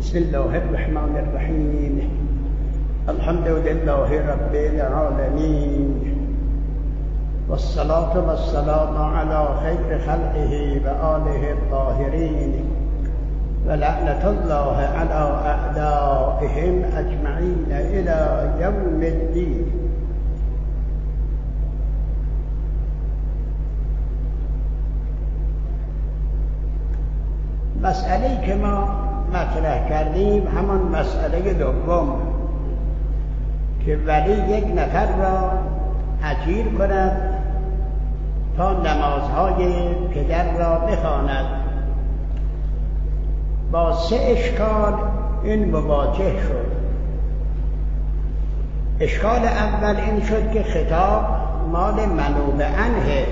بسم الله الرحمن الرحیم. الحمد لله رب العالمین والصلاة والسلام على خیر خلقه و آله الطاهرین و لعنة الله على اعدائهم اجمعین الى یوم الدین. مسئله‌ای که ما مطرح کردیم همان مسئله دوم که ولی یک نفر را اجیر کند تا نمازهای پدر را بخواند. با سه اشکال این مواجه شد. اشکال اول این شد که خطاب مال منوب عنه،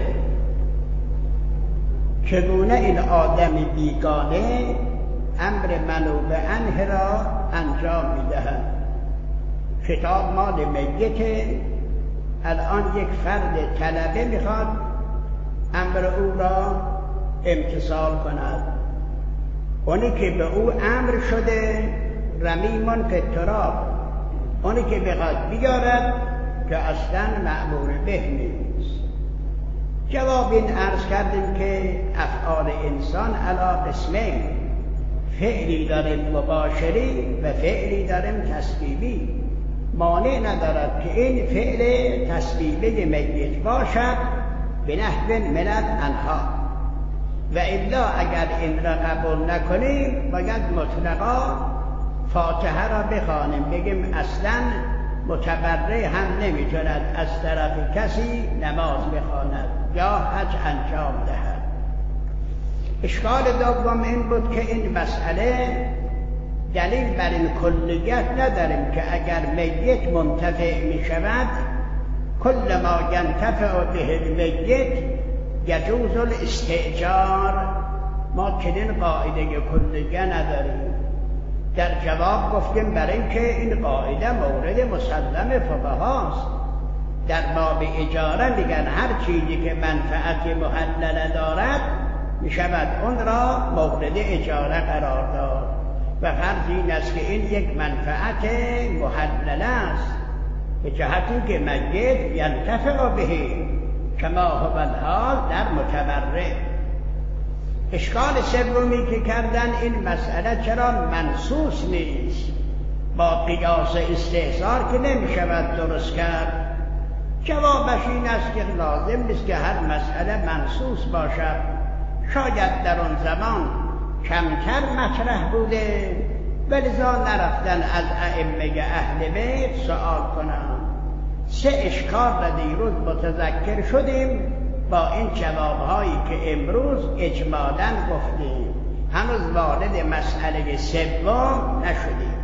چگونه این آدم بیگانه امر منوب عنه را انجام می‌دهد. خطاب مال میت، الان یک فرد طلبه میخواد امر او را امتثال کند. اونی که به او امر شده رمیمون فی التراب، اونی که بخواد بیارد که اصلا مأمور به نیست. جواب این عرض کردیم که افعال انسان علی قسمین، فعلی داریم مباشری و فعلی داریم تسبیبی. مانع ندارد که این فعل تسبیبی میت باشد به نحو من الانها، و الا اگر این را قبول نکنیم باید مطلقا فاتحه را بخوانیم، بگیم اصلا متبرع هم نمیتواند از طرف کسی نماز بخواند یا حج انجام دهد. اشکال دوم این بود که این مسئله دلیل بر این کلیت نداریم که اگر میت منتفع می شود کل ما ینتفع به المیت یجوز الاستئجار. ما چنین قاعده کلیه نداریم. در جواب گفتیم برای اینکه این قاعده مورد مسلم فقهاست. در باب اجاره میگن هر چیزی که منفعت محلل دارد می شود اون را مورد اجاره قرار داد و فرض این است که این یک منفعت محلل است به جهتی که میت ینتفع به کما هو الحال در متبرع. اشکال سومی که کردن این مسئله چرا منصوص نیست، با قیاس استحضار که نمی شود درست کرد. جوابش این است که لازم نیست که هر مسئله منصوص باشد. شاید در آن زمان کمتر مطرح بوده ولذا نرفتن از ائمه اهل بیت سؤال کنند. سه اشکال را دیروز متذکر شدیم با این جوابهایی که امروز اجمالاً گفتیم. هنوز وارد مسئله سوم نشدیم.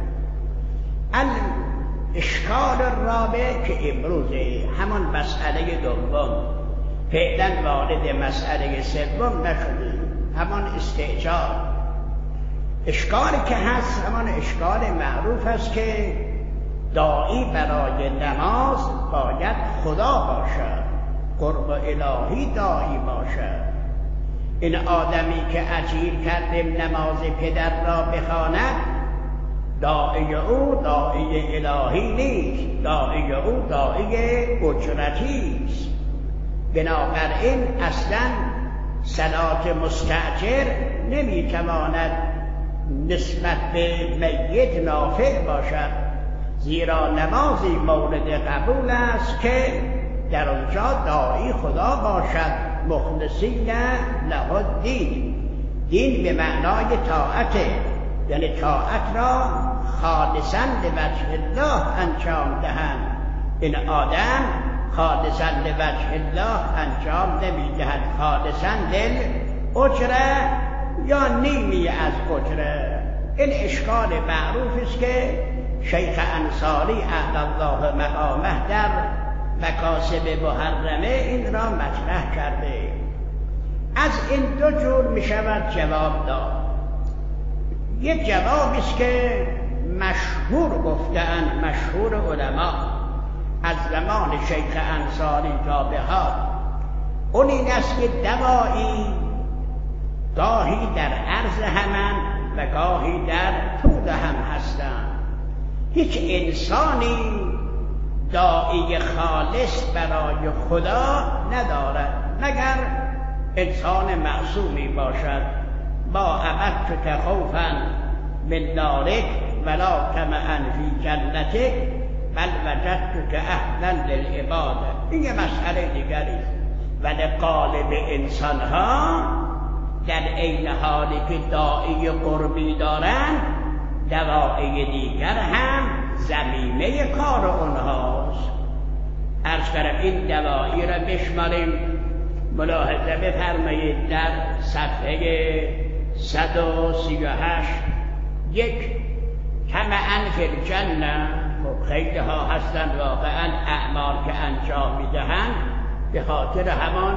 اشکال رابع که امروزه همان مسئله دوم، فعلا وارد مسئله سوم نشدیم، همان استئجار. اشکالی که هست همان اشکال معروف است که داعی برای نماز باید خدا باشد، قرب الهی داعی باشد. این آدمی که اجیر کردیم نماز پدر را بخواند، داعی او داعی الهی نیست، داعی او داعی اجرتی است. بنابراین اصلا صلات مستأجر نمیتواند نسبت به میت نافع باشد، زیرا نمازی مورد قبول است که در آنجا داعی خدا باشد، مخلصین له الدین. دین به معنای طاعته، یعنی طاعت را خالصاً لوجه الله انجام دهند. این آدم خالصاً لوجه الله انجام نمیدهد، خالصاً للاجره یا نیمی از اجره. این اشکال معروف است که شیخ انصاری اعلی الله مقامه در مکاسب محرمه این را مطرح کرده. از این دو جور می شود جواب داد. یک جوابی است که مشهور گفته‌اند، مشهور علما از زمان شیخ انصاری تا به حال، اون این است که دوایی گاهی در عرض همند و گاهی در طول هم هیچ انسانی داعی خالص برای خدا ندارد مگر انسان معصومی باشد. ما عبدتک خوفا من نارک ولا طمعا فی جنتک بل وجدتک اهلا للعباده. این یه مسئله دیگری است. ولی غالب انسان ها در عین حالی که داعی قربی دارند دواعی دیگر هم زمینه کار اونهاست. عرض کردم این دواعی را بشماریم. ملاحظه بفرمایید در صفحه 138 یک طمعا فی الجنه. خب خیلی ها هستند واقعا اعمال که انجام میدهند به خاطر همان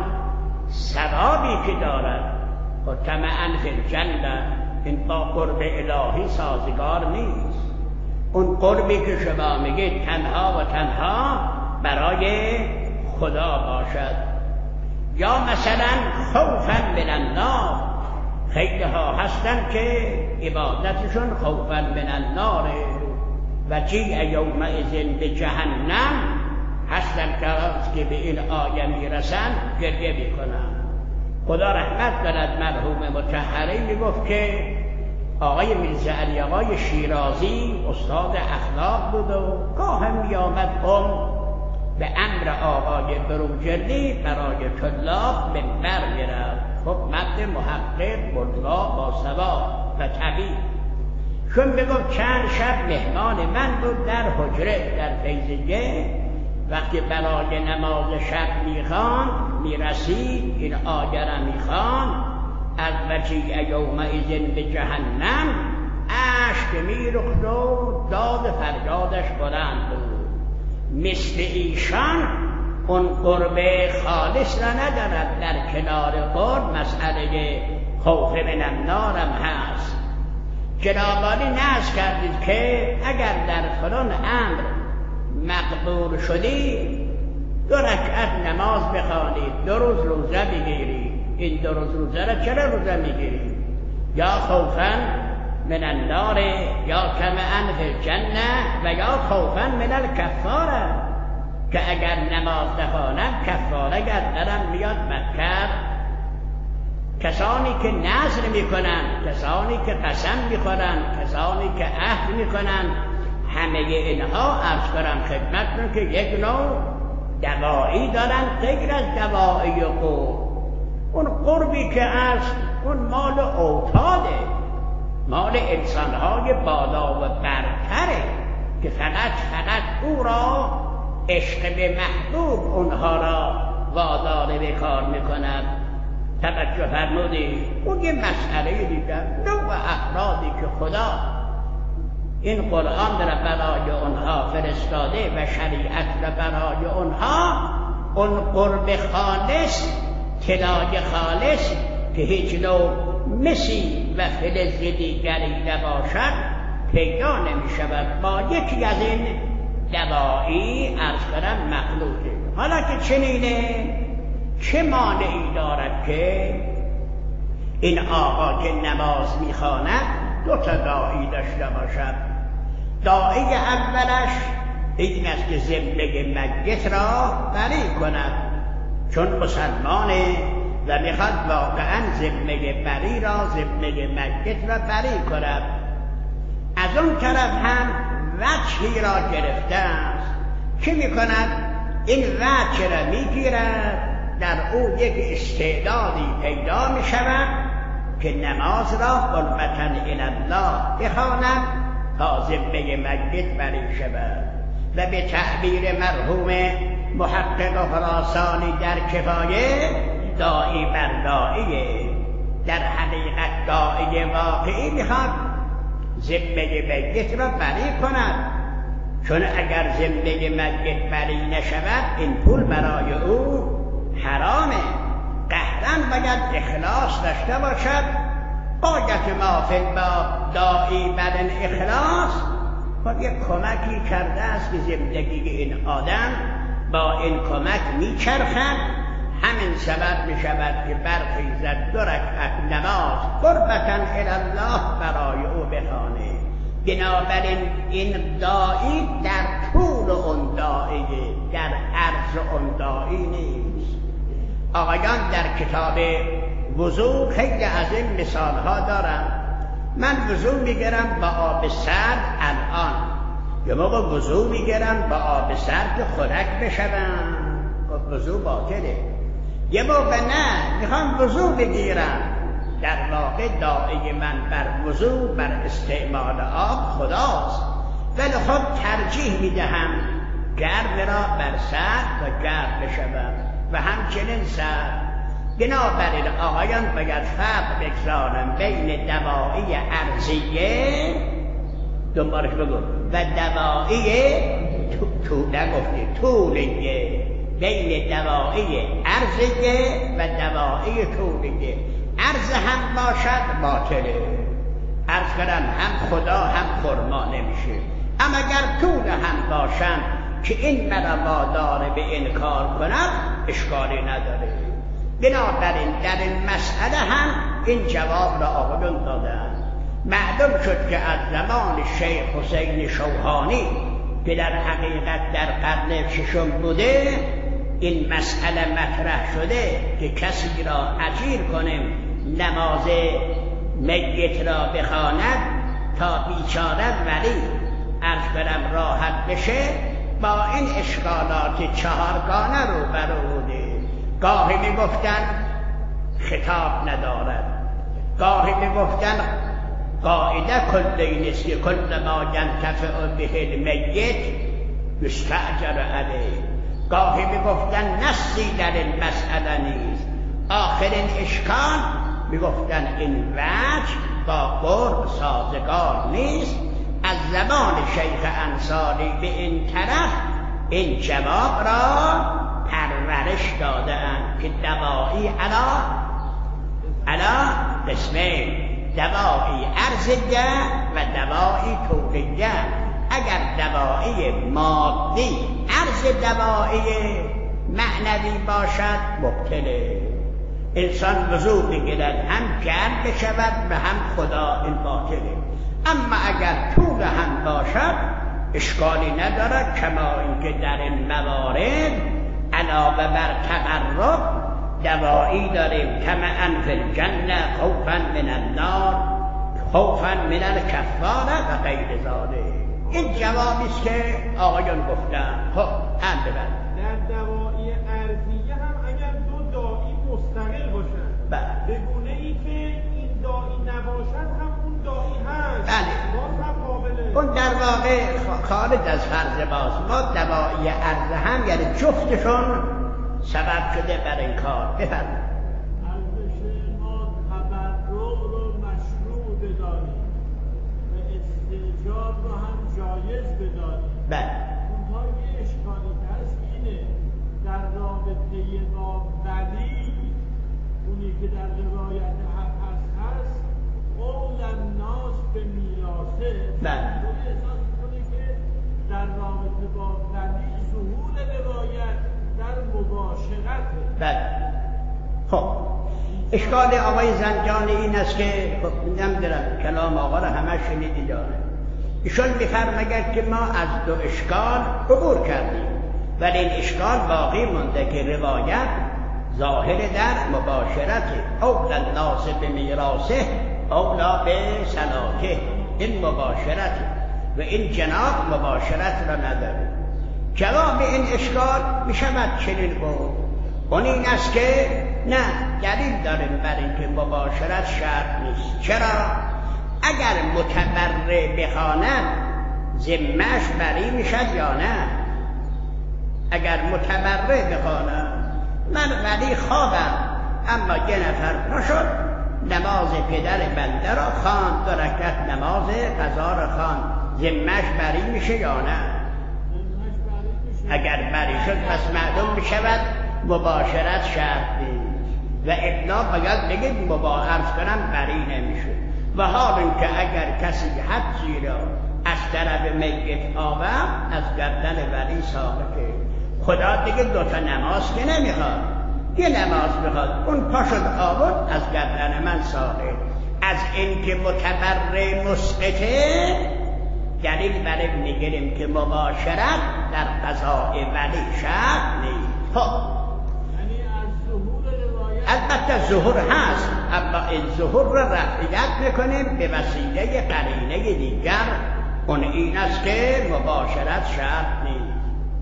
ثوابی که دارد. خب طمعا فی الجنه این با قرب الهی سازگار نیست. اون قربی که شما میگید تنها و تنها برای خدا باشد. یا مثلا خوفا من النار. خیلی ها هستن که عبادتشون خوفا من النار و جیع یومئذ به جهنم هستن که به این آیه میرسن گریه میکنن. خدا رحمت کند مرحوم مطهری میگفت که آقای میرزا علی آقای شیرازی استاد اخلاق بود و گاه میآمد به امر آقای بروجردی برای طلاب منبر میرفت. خب مرد محقق مطلع با ثواب و طبیب. چون بگفت چند شب مهمان من بود در حجره در فیضیه. وقتی برای نماز شب میخواند میرسید این آیه را میخواند از وجیع یومئذ به جهنم اشک میریخت و داد فریادش بلند بود. مثل ایشان اون قرب خالص را ندارد. در کنار قرب مسئله خوف من النار هم هست. جنابالی نص کردید که اگر در فلان امر مقبول شدی 2 رکعت نماز بخوانید 2 روز روزه بگیرید. این 2 روز روزه را چرا روزه میگیرید؟ یا خوفا من النار یا طمعا فی الجنه و یا خوفا من الکفاره که اگر نماز نخوانم کفاره گردنم میاد مکر. کسانی که نذر میکنن، کسانی که قسم میخورن، کسانی که عهد میکنن، همه اینها عرض کنم خدمتتون که یک نوع دوایی دارن غیر از دوایی قرب. اون قربی که است اون مال اوتاده، مال انسانهای بالا و برتره که فقط او را عشق به محبوب اونها را وادار به کار میکند. توجه فرمودید؟ اون یه مسئله دیگر. نوع افرادی که خدا این قرآن را برای اونها فرستاده و شریعت را برای اونها، اون قرب خالص، طلای خالص که هیچ نوع مسی و فلز دیگری نباشد پیدا نمی شود با یکی از این دوایی عرض کنم مخلوطه. حالا که چنینه چه مانعی دارد که این آقا که نماز میخواند 2 داعی داشته باشد؟ داعی اولش این است که ذمه میت را بری کند، چون مسلمانه و میخواد واقعا ذمه بری را، ذمه میت را بری کند. از اون طرف هم وجهی را گرفته است. چه میکند؟ این وجه را میگیرد، در او یک استعدادی پیدا میشود که نماز را قربتا الی الله بخواند تا ذمه میت بری شود. و به تعبیر مرحوم محقق خراسانی در کفایه، داعی بر داعیه. در حقیقت داعی واقعی میخواد ذمه میت را بری کند، چون اگر ذمه میت بری نشود این پول برای او حرامه. قهرن باید اخلاص داشته باشد. باید ما فی الباب داعی بر اخلاص خب یک کمکی کرده است که زندگی این آدم با این کمک میچرخد. همین سبب میشود که برخیزد 2 رکعت نماز قربتا الی الله برای او بخوانه. بنابراین این داعی در طول اون داعیه، در عرض اون داعی نیست. آقایان در کتاب وضو خیلی از این مثال ها دارم. من وضو میگیرم با آب سرد الان، یه موقع وضو میگیرم با آب سرد خنک بشوم، وضو باطله. یه موقع نه، میخوام وضو بگیرم، در واقع داعی من بر وضو، بر استعمال آب خداست، ولی خب ترجیح میدهم گرم را بر سرد و گرم بشوم و همچنین سرد. بنابراین آقایان باید فرق بگذارم بین دوایی عرضیه، دنبالش بگو، و دوایی طولیه. بین دوایی عرضیه و دوایی طولیه. عرض هم باشد باطله، عرض کردن هم خدا هم خرما نمیشه. اما اگر طول هم باشن که این مرا وادار به انکار کنم، اشکالی نداره. بنابراین در این مسئله هم این جواب را آقایون دادن. معلوم شد که از زمان شیخ حسین شوهانی که در حقیقت در قرن ششم بوده، این مسئله مطرح شده که کسی را اجیر کنیم نماز میت را بخواند تا بیچاره ولی عرض برم راحت بشه. با این اشکالات چهارگانه رو برآورده. گاهی میگفتن خطاب ندارد، گاهی میگفتن قاعده کلی نیست که کل ما ینتفع به المیت یستأجر علیه. گاهی میگفتن نصی در این مسئله نیست. آخرین اشکال میگفتن این وجه با قرب سازگار نیست. از زمان شیخ انصاری به این طرف این جواب را پرورش داده‌اند که دوایی علا قسمین، دوایی عرضیه و دوایی طولیه. اگر دوایی مادی عرض دوایی معنوی باشد مبتله. انسان وضو بگیرد هم گرم بشود و هم خدا این باطله. اما اگر طول هم باشد اشکالی ندارد، کما اینکه در این موارد علاوه بر تقرب دوایی داریم، طمعا فی الجنه خوفا من النار خوفا من الکفاره و غیر ذلک. این جوابی است که آقایان گفتن. خب هم ببند در دوایی ارضیه هم اگر دو داعی مستقل باشن به گونه ای که این داعی نباشد هم اون داعی هست، باز هم قابله. اون در واقع خارج از فرض باز. ما دوایی ارض هم یعنی جفتشون سبب شده بر این کار. بفرمایید. اون ها یه اشکالی هست اینه در رابطه با ولی، اونی که در روایت هست قول الناس به میراثه، اونی احساس کنه که در رابطه با ولی ظهور روایت در مباشرته. خب اشکال آقای زنجانی این است که نمیدونم کلام آقا را همه شنیدی داره. ایشان می‌فرماید که ما از دو اشکال عبور کردیم، ولی این اشکال باقی مونده که روایت ظاهر در مباشرت اول الناس به میراثه اولا به صلاته، این مباشرت و این جناب مباشرت را نداره. جواب این اشکال میشود چنین بود. اون این است که نه، دلیل داریم بر اینکه مباشرت شرط نیست. چرا؟ اگر متبرع بخواند ذمه‌اش بری میشد یا نه؟ اگر متبرع بخواند من ولی خوابم اما یه نفر پاشد نماز پدر بنده را خواند، 2 رکعت نماز قضا را خواند، ذمه‌اش بری میشه یا نه؟ اگر بری شد پس معلوم میشود مباشرت شرط نیست و ابنا باید بگید عرض کنم بری نمیشه. و حال اینکه اگر کسی حدی را از طرف میت آورد از گردن ولی ساقطه. خدا دیگه 2 تا نماز که نمیخواد، یه نماز میخواد، اون پاشد آورد از گردن من ساقط. از اینکه متبرع مسقطه دلیل بر این میگیریم که مباشرت در قضاء ولی شرط نیست. خب البته ظهور هست، اما این ظهور را رفعیت میکنیم به وسیله قرینه دیگر، اون این است که مباشرت شرط نیست.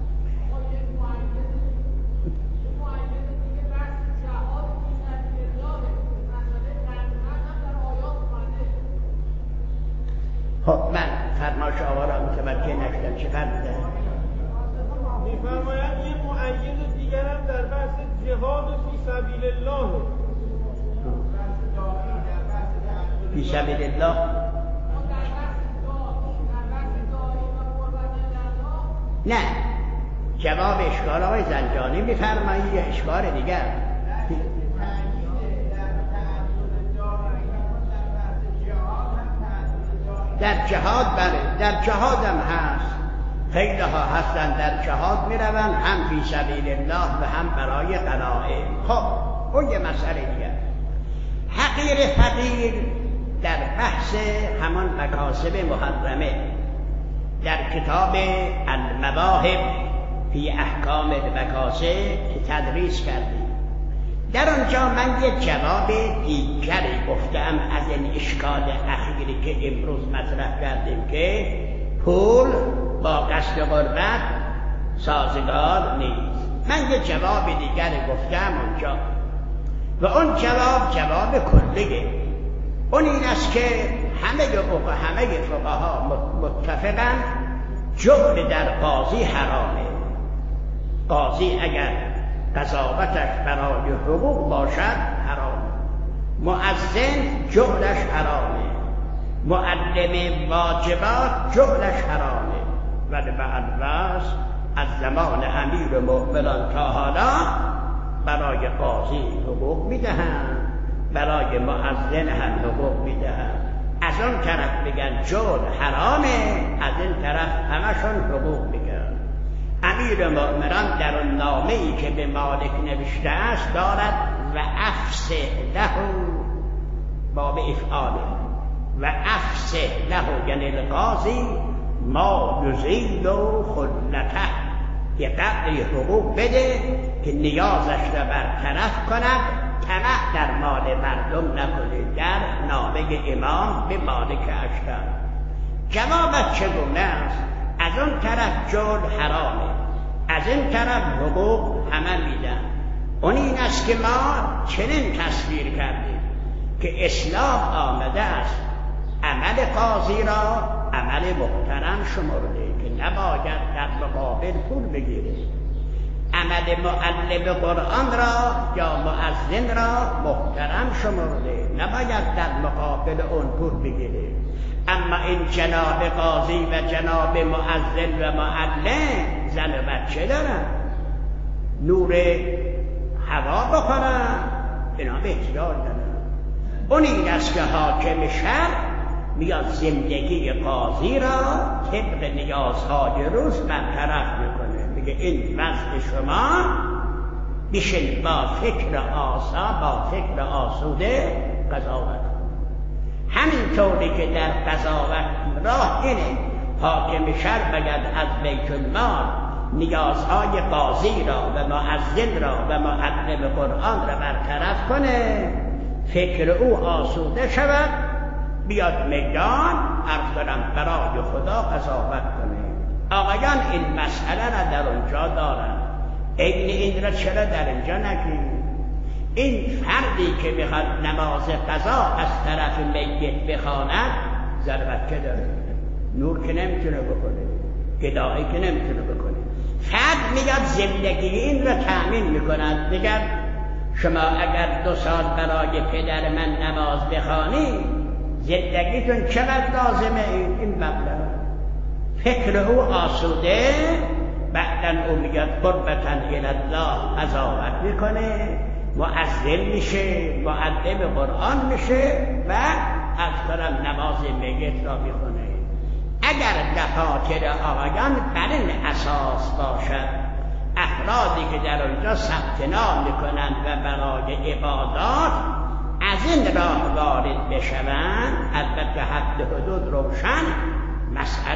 خب من فرمایش آقا را متوجه نشدم، چه فرموده؟ میفرماید یه مؤید دیگر هم در بحث جهاد فی سبیل الله. فی سبیل الله نه، جواب اشکال آقای زنجانی میفرمایی یا اشکال دیگر؟ در جهاد بله، در جهاد هم هست، خیلی ها هستن در جهاد میروند هم فی سبیل الله و هم برای غنایم. خب اون یه مسئله دیگر. حقیر فقیر در بحث همان مکاسب محرمه در کتاب المواهب فی احکام المکاسب که تدریس کردیم، در آنجا من یک جواب دیگری گفتم از این اشکال اخیری که امروز مطرح کردیم که پول با قصد غربت سازگار نیست. من یک جواب دیگری گفتم اونجا و اون جواب کلیه. اون این است که همه فقها متفقن جبر در قاضی حرامه. قاضی اگر قضاوتش برای حقوق باشد حرامه، مؤذن جبرش حرامه، معلم واجبات جبرش حرامه. ولی بعد از زمان امیر مؤمنان تا حالا برای قاضی حقوق میدهند، برای مؤذن هم حقوق میدهند. از اون طرف بگن جبر حرامه، از این طرف همشون حقوق میگن. امیر مؤمنان در اون نامه‌ای که به مالک نوشته است دارد و افسح له باب افعاله و افسح له یعنی القاضی ما یزیل خلته، که قدری حقوق بده که نیازش را برطرف کند، طمع در مال مردم نکنه. در نامه امام به مالک اشتر جوابت چگونه است؟ از اون طرف جور حرامه، از این طرف حقوق همه میدن. اون این است که ما چنین تصویر کردیم که اسلام آمده است عمل قاضی را عمل محترم شمرده که نباید در مقابل پول بگیره، عمل معلم قرآن را یا مؤذن را محترم شمرده، نباید در مقابل اون پول بگیره. اما این جناب قاضی و جناب مؤذن و معلم زن و بچه دارن، نور هوا بخورن، اینا به احتیاج دارن. اون این است که حاکم شهر میاد زندگی قاضی را طبق نیازهای روز برطرف میکنه، میگه این وضع شما بیشن با فکر آسا، با فکر آسوده قضاوت. همینطوری که در قضاوت راه اینه حاکم شهر باید از بیت المال نیازهای قاضی را و مؤذن را و معلم قرآن را برطرف کنه، فکر او آسوده شود، بیاد میدان عرض کنم برای خدا قضاوت کنه. آقایان این مسئله را در اونجا دارن، این را چرا در اینجا نگیم؟ این فردی که بخواد نماز قضا از طرف میت بخواند ضربت که داره، نور که نمیتونه بکنه، گدایی که نمیتونه بکنه. فرد میاد زندگی این را تأمین میکند، میگه شما اگر 2 سال برای پدر من نماز بخوانی زندگیتون چقدر لازمه این مبلغ. فکر او آسوده، بعدن او میاد قربتاً الالله قضاوت میکنه، مؤذن میشه، معلم قرآن میشه و از طرف نماز میت را میخونه. اگر دفاتر آقایان بر این اساس باشد، افرادی که در اونجا ثبت نام میکنند و برای عبادات از این راه وارد بشوند، البته حد حدود روشن، مسئله دیگه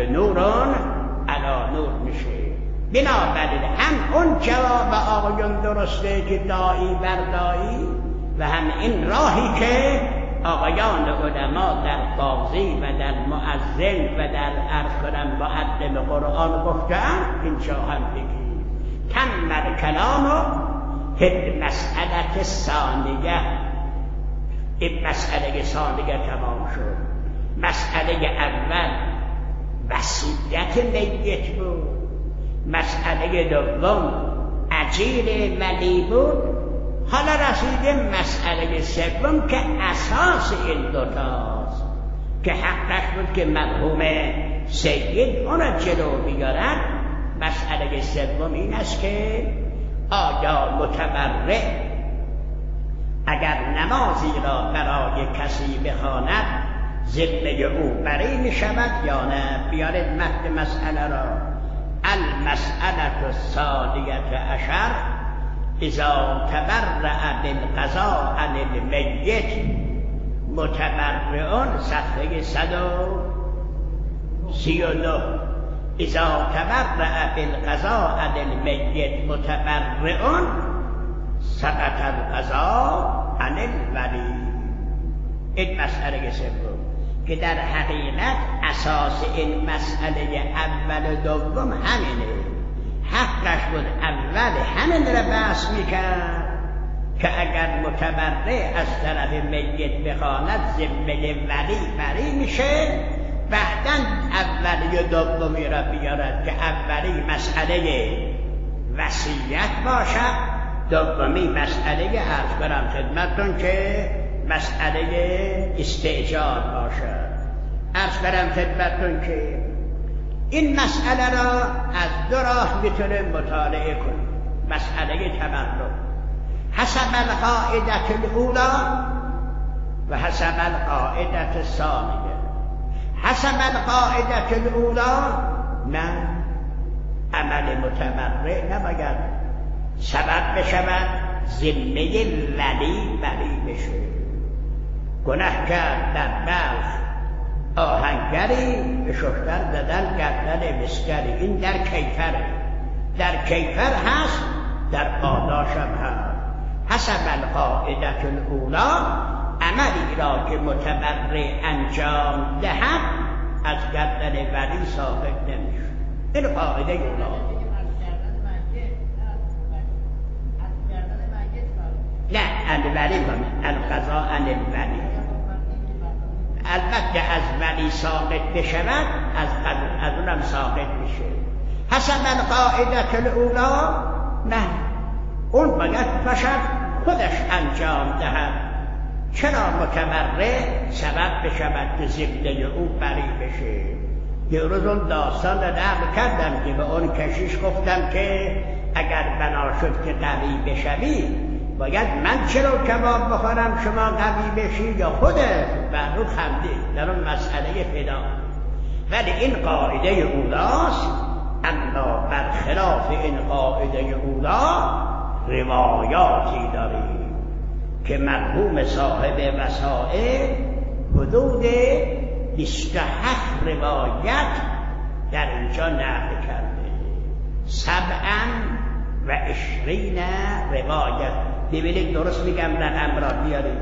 نورون علی نور میشه. بنابراین هم اون جواب آقایون درسته که داعی بر داعی و هم این راهی که آقایان علما در قاضی و در مؤذن و در عرض کنم معلم قرآن گفتن اینجا هم بگید تم کلام فی مسئله ثانیه. این مسئله ثانیه تمام شد. مسئله اول وصیت میت بود، مسئله دوم اجیر ولی بود، حالا رسیدیم مسئله سوم که اساس این دوتاست که حقش بود که مرحوم سید اون را جلو بیارد. مسئله سوم این است که آیا متبرع اگر نمازی را برای کسی بخواند ذمه او بری می شود یا نه؟ بیارید متن مسئله را. المسئله الثانیة عشر اذا تبرع بالقضاء عن المیت متبرعون، صفحه 139. اذا تبرع بالقضاء عن المیت متبرعون سقط القضاء عن الولی. این مسئله سوم که در حقیقت اساس این مسئله اول و دوم همینه. حقش بود اول همین را بحث میکرد که اگر متبرع از طرف میت بخواند ذمه ولی بری میشه، بعداً اولی و دومی را بیارد که اولی مسئله وصیت باشد، دومی مسئله عرض کنم خدمتتون که مسئله استئجار باشد. عرض کنم خدمتتون که این مسئله را از دو راه میتونیم مطالعه کنیم. مسئله تبرع حسب القاعده الاولى و حسب القاعده الثانیه. حسب القاعده الاولى نه، عمل متبرع نباید سبب بشود ذمه ولی بری بشه. گناه کرد در بلخ آهنگری به ششتر زدن گردن مسگری. این در کیفره، در کیفر هست، در پاداش هم هست. حسب القاعده الاولی عملی را که متبرع انجام دهد از گردن ولی ثابت نمیشه. این قاعده اولی. نه الولی هم القضاء عن الولی. البته از ولی ساقط بشود از اونم ساقط میشه. حسب القاعده الاولی نه، اون باید باشد خودش انجام دهد. چرا متبرع سبب بشود که ذمه او بری بشه؟ یه روز اون داستان را نقل کردم که به اون کشیش گفتم که اگر بنا شد که قوی بشوی باید من چرا کباب بخورم شما قوی بشی یا خودت؟ برو خندید در اون مسئله فدا. ولی این قاعده اولاست، اما برخلاف این قاعده اولا روایاتی داریم که مرحوم صاحب وسائل حدود 27 روایت در اینجا نقل کرده. 27 روایت. ببینید درست میگم رقم را بیارید.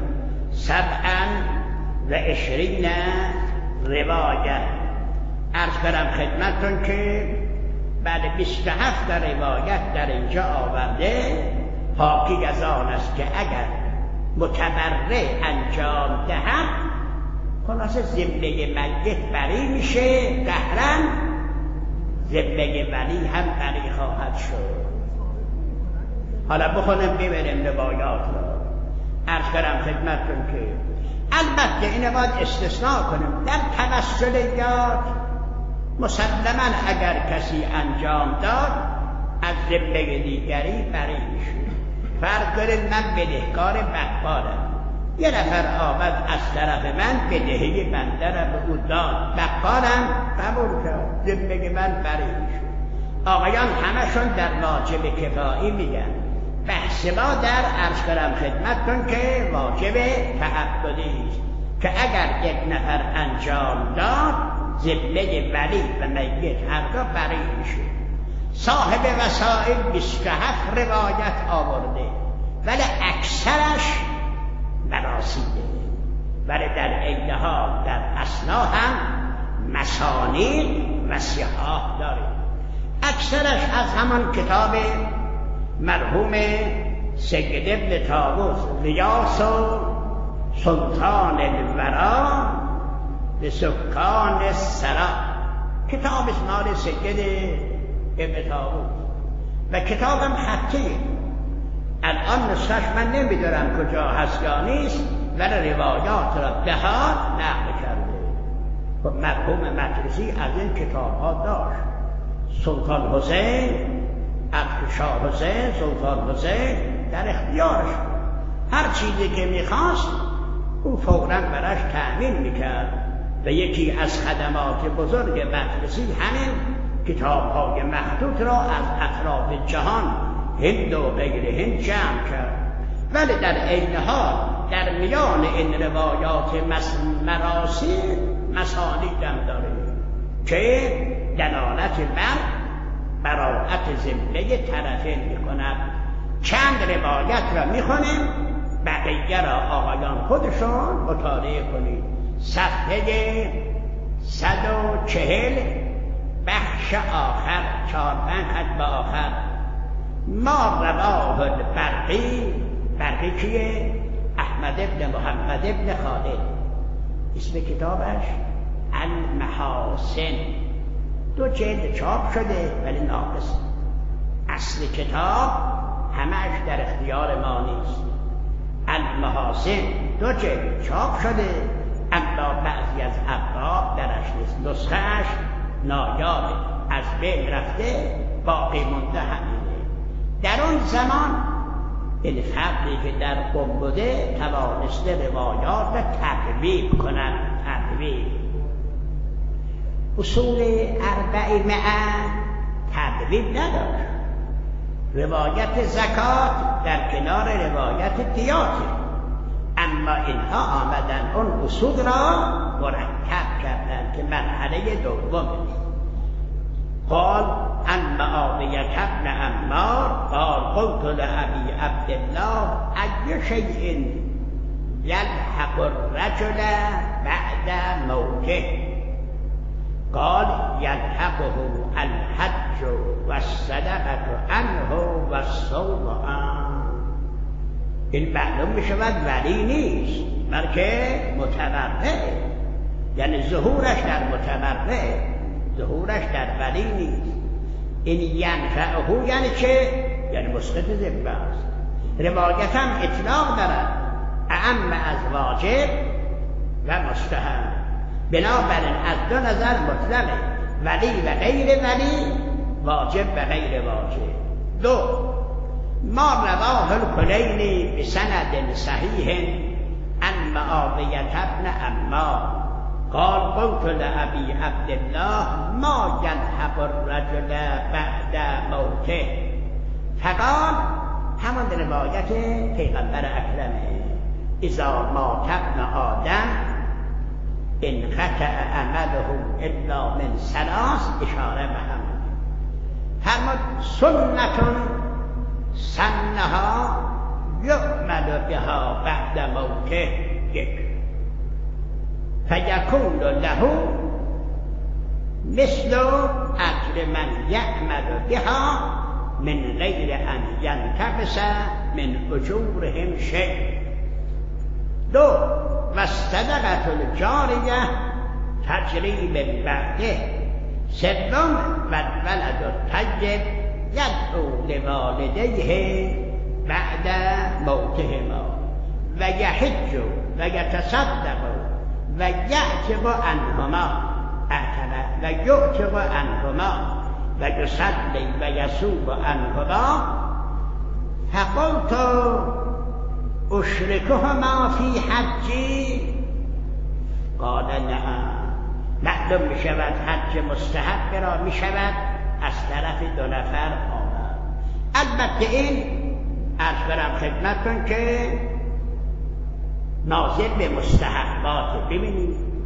27 روایت. عرض برم خدمتتون که بعد 27 روایت در اینجا آورده. حاکی از آن است که اگر متبرع انجام دهد خلاص ذمه میت بری میشه، قهرا ذمه ولی هم بری خواهد شد. حالا بخونم ببریم روایات را. عرض کنم خدمتتون که البته اینه باید استثناء کنیم. در توسلیات مسلما اگر کسی انجام داد از ذمه دیگری بری میشه. فرض کنید من بدهکار بقالم، یه نفر آمد از طرف من بدهی بنده را به او داد، بقالم قبول کرد، ذمه من بری میشه. آقایان همشون در واجب کفایی میگن. بحث ما در عرض کنم خدمتتون که واجب تعبدی است که اگر یک نفر انجام داد ذمه ولی و میت هر دو بری میشه. صاحب وسائل 27 روایت آورده ولی اکثرش مراسیده، ولی در عین حال در اصلا هم مسانید و صحاح داره. اکثرش از همان کتاب مرحوم سید ابن طاووس ریاض و سلطان الورا به سکان السرا، کتاب مال سید ابن طاووس و کتابم خطیه. الان نسخش من نمیدارم کجا هست یا نیست، ولی روایات را به حال نقل کرده. خب مرحوم مجلسی از این کتاب ها داشت. سلطان حسین، شاه حسین، سلطان حسین در اختیارش، هر چیزی که میخواست او فوراً براش تأمین میکرد و یکی از خدمات بزرگ مجلسی همین کتاب های مخطوط را از اطراف جهان، هند و غیر هند جمع کرد. ولی در عین حال در میان این روایات مراسیل مسانید هم داره که دلالت بر براءت ذمه طرفین میکند. چند روایت را میخونیم، بقیه را آقایان خودشون مطالعه کنید. صفحه 140 بخش آخر، 4-5 خط به آخر. ما رواه البرقی، برقی کیه؟ احمد ابن محمد ابن خالد، اسم کتابش المحاسن، 2 جلد چاپ شده ولی ناقص. اصل کتاب همش در اختیار ما نیست. المحاسن 2 جلد چاپ شده اما بعضی از ابواب درش نیست، نسخه‌اش نایابه، از بین رفته، باقی مونده همینه. در اون زمان این فردی که در قم بوده توانسته روایات را تقویب کند. تقویب اصول 400 تقویب نداشت. روایت زکات در کنار روایت دیاته، اما اینها آمدن اون اصول را مرتب کردن که مرحله دومه. قال عن معاویة بن عمار قال قلت لأبي عبد الله أي شيء يلحق الرجل بعد موته؟ قال يلحقه الحج والصدقة عنه والصوم عنه. این معلوم میشود ولی نیست بلکه متورع، یعنی ظهورش در متورع، ظهورش در ولی نیست. این ینفعه یعنی چه؟ یعنی مسقط ذمه است. روایت هم اطلاق دارد، اعم از واجب و مستحب. بنابراین از 2 نظر مطلقه، ولی و غیر ولی، واجب و غیر واجب. 2 ما رواه الکلینی بسند صحیح عن معاویة بن عمار قال قلت لأبي عبد الله ما يلحق الرجل بعد موته؟ فقال همان روایت پیغمبر اکرمه اذا مات ابن آدم انقطع عمله الا من 3، اشاره به همون فرمود سنة سنها یعمل بها بعد موته، 1 فیکون له مثل اجر من یعمل بها من غیر ان ینتقص من اجورهم شیء. 2 والصدقة الجاریه تجری من بعده. 3 والولد الطیب یدعو لوالدیه بعد موتهما و یحج و یتصدق و یعتق عنهما و یعتق عنهما و یصلی و یصوم عنهما. فقلت اشرکهما فی حجی؟ قال نعم. معلوم می شود حج مستحب را می شود از طرف 2 نفر آمد. البته این عرض برم خدمتتون که ناظر به مستحبات. ببینید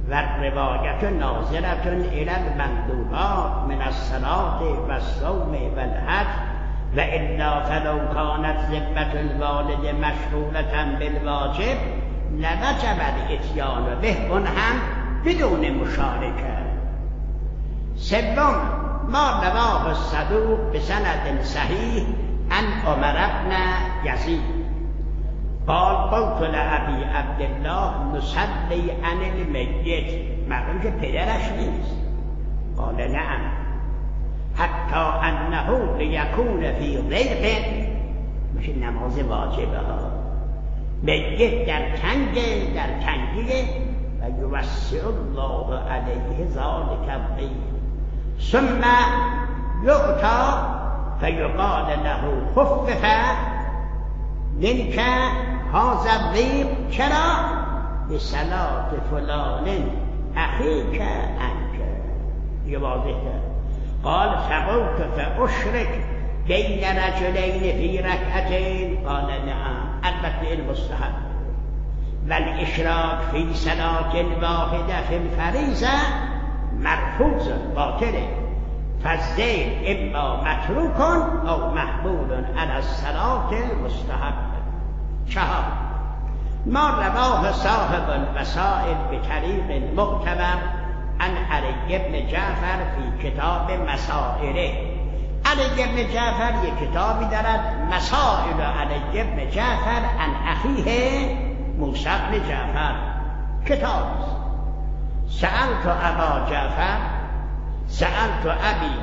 و روایت ناظرة الی المندوبات من الصلاة و الصوم و الحج و الا فلو کانت ذمة الوالد مشغولة بالواجب لوجب الاتیان به، اون هم بدون مشارکه. سوم ما رواه الصدوق بسند صحیح عن عمر بن یزید قال قلت لأبي عبد الله نصلي عن الميت، معلوم که پدرش نیست. قال نعم حتی انه لیکون فی ضیق، میشه نماز واجبه ها، میت در تنگیه و یوسع الله علیه ذلک الضیق ثم یعطى فیقال له خفف منك هذا الضیق، چرا؟ بصلاة فلان اخیک عنک. یه واضح کرد. قال فقلت فاشرك بین رجلین فی رکعتین، قال نعم. البته المستحب والاشراك فی صلاة واحده فی الفریضه مرفوض باطله، فالزید اما متروک او محمول علی الصلاة المستحب. چهار ما رواه صاحب الوسائل بطریق معتبر عن علی بن جعفر فی کتاب مسائله. علی بن جعفر یک کتابی دارد مسائل علی بن جعفر عن اخیه موسی بن جعفر، کتاب است. سألت ابا جعفر، سألت ابی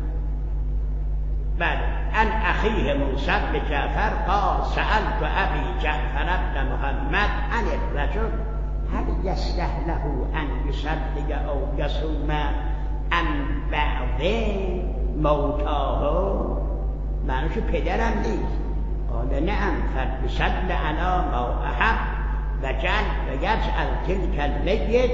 عن اخیه موسی بن جعفر قال سألت ابی جعفر بن محمد عن الرجل هل یصلح له ان یصلی او یصوم عن بعض موتاه، معنیش پدرم نیست. قال نعم فلیصلی علی ما احب ویجعل تلک المیت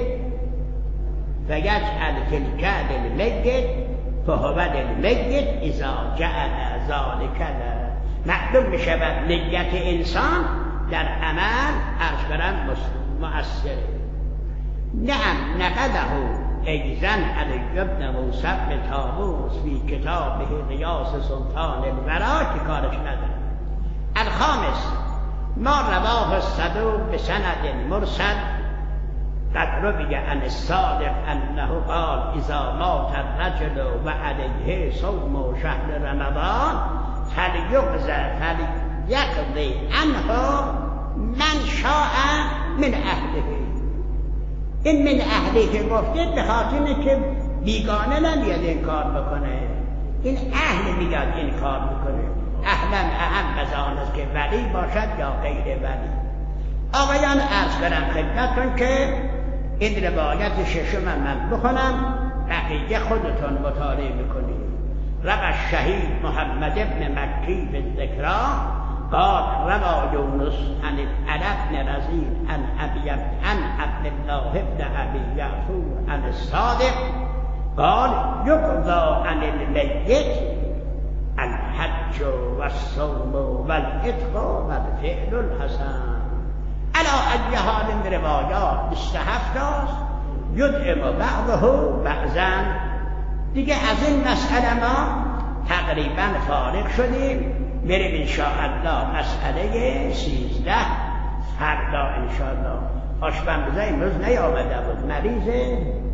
للمیت فهو للمیت اذا جعل ذلك له. معلوم می شود نیت انسان در عمل عرض کنم مؤثره. نعم نقله ایضا علی بن موسی بن طاووس فی کتابه غیاث سلطان الورا، که کارش نداره. الخامس ما رواه الصدوق بسند مرسل قد روی عن الصادق انه قال اذا مات الرجل و علیه صوم شهر رمضان فلیقضی عنه من شاء من اهله. این من اهله که گفته به خاطر اینه که بیگانه نمیاد این کار بکنه، این اهل میاد این کار بکنه. اهلا اهم از آن است که ولی باشد یا غیر ولی. آقایان عرض کنم خدمتتون که این روایت ششم من بخونم، بقیه خودتون مطالعه میکنید. روى الشهید محمد بن مکی بالذکرا قال روى یونس عن العلا بن رزین عن عبد الله بن ابی یعفور عن الصادق قال یقضى عن المیت الحج والصوم والعتق والفعل الحسن. علی ای حال این روایات 27 است، یدعم بعضه بعضا. دیگه از این مسئله ما تقریبا فارغ شدیم. میریم انشاءالله مسئله 13 فردا انشاءالله. آشپزی امروز نیامده بود، مریضه.